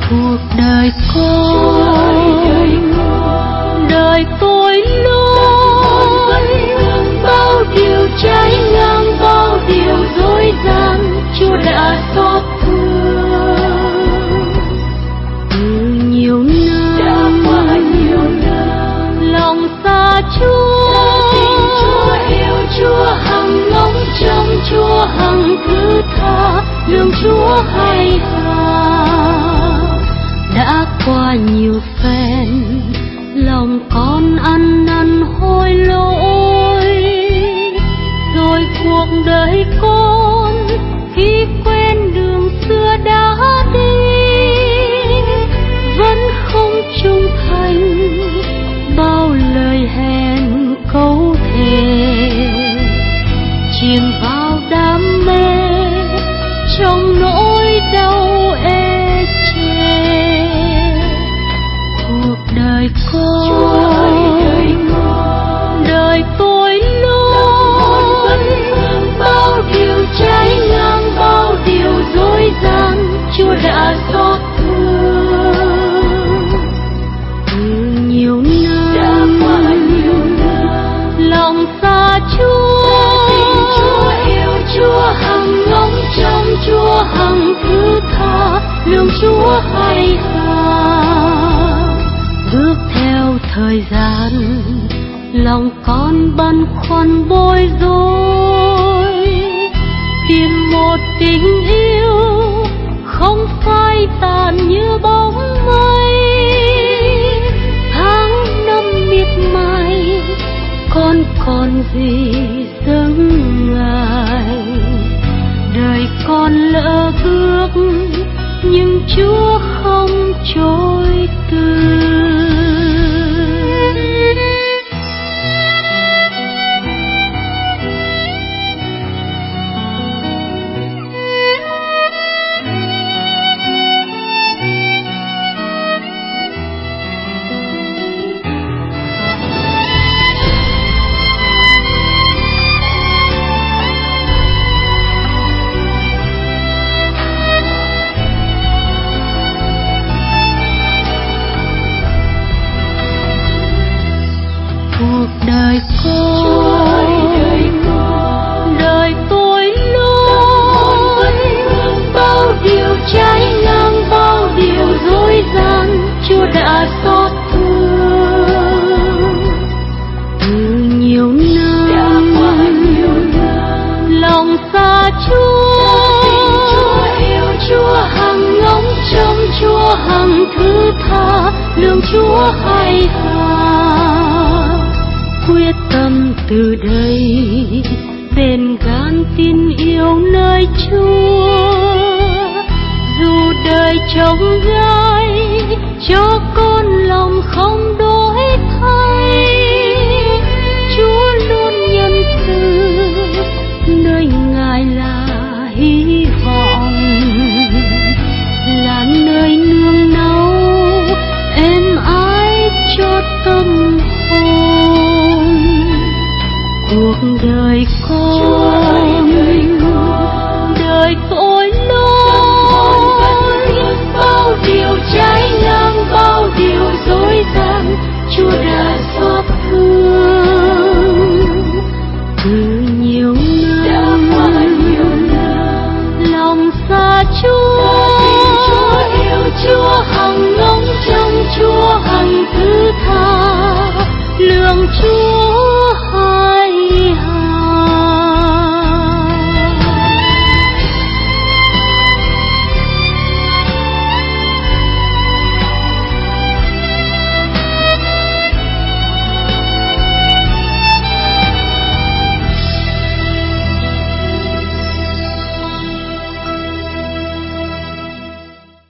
cuộc đời con, đời tôi lối bao điều trái ngang, bao điều dối gian, Chúa đã xót thương. Từ nhiều năm lòng xa Chúa, yêu Chúa hằng ngóng trông, Chúa hằng thứ tha, lương Chúa hay hà. Đã qua nhiều phen lòng con ăn năn hối lỗi, rồi cuộc đời con khi quen đường xưa đã đi, vẫn không trung thành bao lời hẹn câu thề, chìm vào đam mê trong nỗi đau ê chề. Cuộc đời con, đời tôi lối bao điều trái ngang, bao điều dối gian, Chúa đã xót thương. Từ nhiều năm lòng xa Chúa, yêu Chúa hằng ngóng trông, Chúa hằng thứ tha, lương Chúa hay hà. Bước theo thời gian lòng con băn khoăn bối rối, tìm một tình yêu không phai tàn như bóng mây. Tháng năm miệt mài con còn gì dâng Ngài, đời con lỡ bước nhưng Chúa không chối từ. Cuộc đời con, đời tôi lối bao điều trái ngang, bao điều dối gian, Chúa đã xót thương. Từ nhiều năm lòng xa Chúa, yêu Chúa hằng ngóng trông, Chúa hằng thứ tha, lương Chúa hay hà. Quyết tâm từ đây bền gan tin yêu nơi Chúa, dù đời chông gai cho con lòng không đổi thay. Chúa luôn nhân từ nơi Ngài là hy vọng, là nơi nương náu êm ái cho tâm